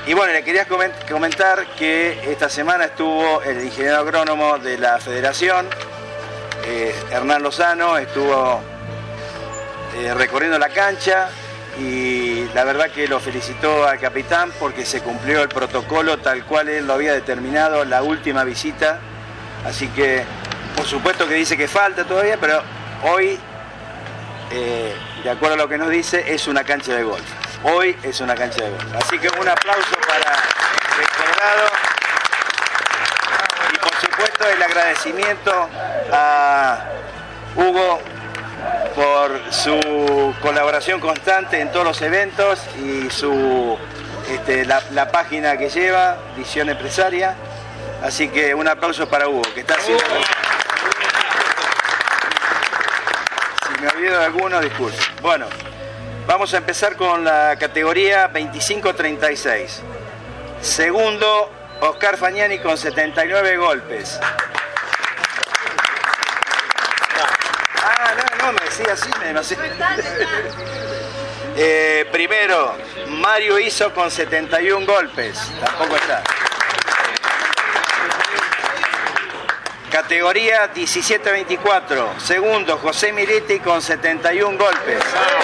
Y bueno, le quería comentar que esta semana estuvo el ingeniero agrónomo de la Federación, Hernán Lozano, estuvo recorriendo la cancha y la verdad que lo felicitó al capitán porque se cumplió el protocolo tal cual él lo había determinado la última visita. Así que, por supuesto que dice que falta todavía, pero hoy, de acuerdo a lo que nos dice, es una cancha de golf. Hoy es una cancha de golf. Así que un aplauso para el Colorado. Y por supuesto el agradecimiento a Hugo por su colaboración constante en todos los eventos y la página que lleva, Visión Empresaria. Así que un aplauso para Hugo, que está haciendo... Si me olvido de alguno, disculpe. Bueno, vamos a empezar con la categoría 25-36. Segundo, Oscar Fagnani con 79 golpes. No, me decía así, no sé. Primero, Mario Iso con 71 golpes. Tampoco está. Categoría 17-24. Segundo, José Miretti con 71 golpes.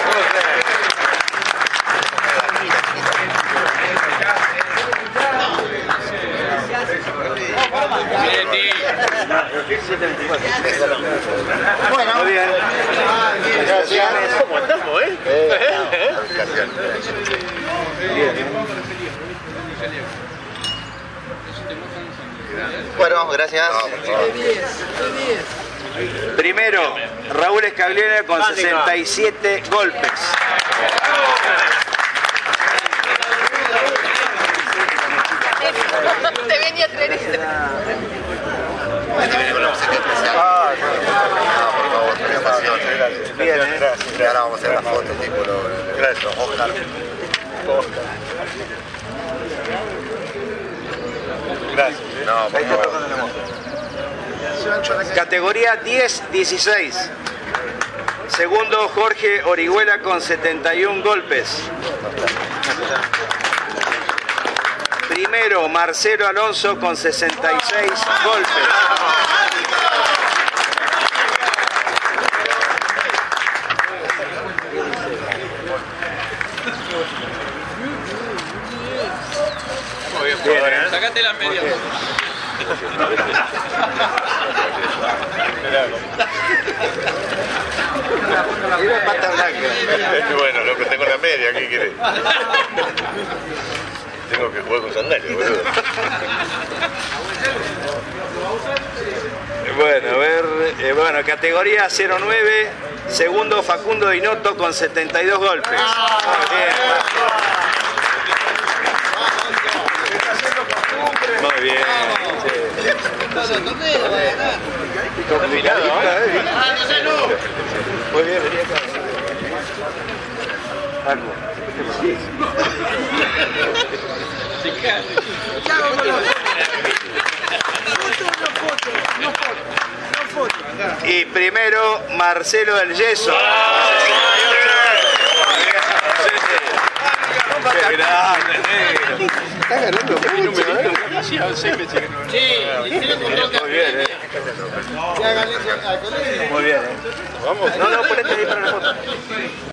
Bueno, muy bien. Gracias. ¿Cómo andamos, Bien. Bueno, gracias. Primero, Raúl Escaglione con 67 golpes. Te venía a traer esto. Bien, gracias. Y ahora vamos a hacer la foto, tipo los Oscar. Gracias. No, por favor. Categoría 10-16. Segundo, Jorge Orihuela con 71 golpes. Primero, Marcelo Alonso con 66 golpes. Bien, Sacate las medias. Mira pata blanca. Bueno, loco, tengo la media, ¿qué querés? Tengo que jugar con sandalias, boludo. Bueno, a ver, bueno, categoría 09, segundo Facundo Dinotto con 72 golpes. Muy bien. Complicado, ¿eh? Muy bien, venía acá. Algo. Y primero, Marcelo del Yeso. Está ganando mucho, Muy bien, Muy bien, Vamos. No, ponete ahí para la foto.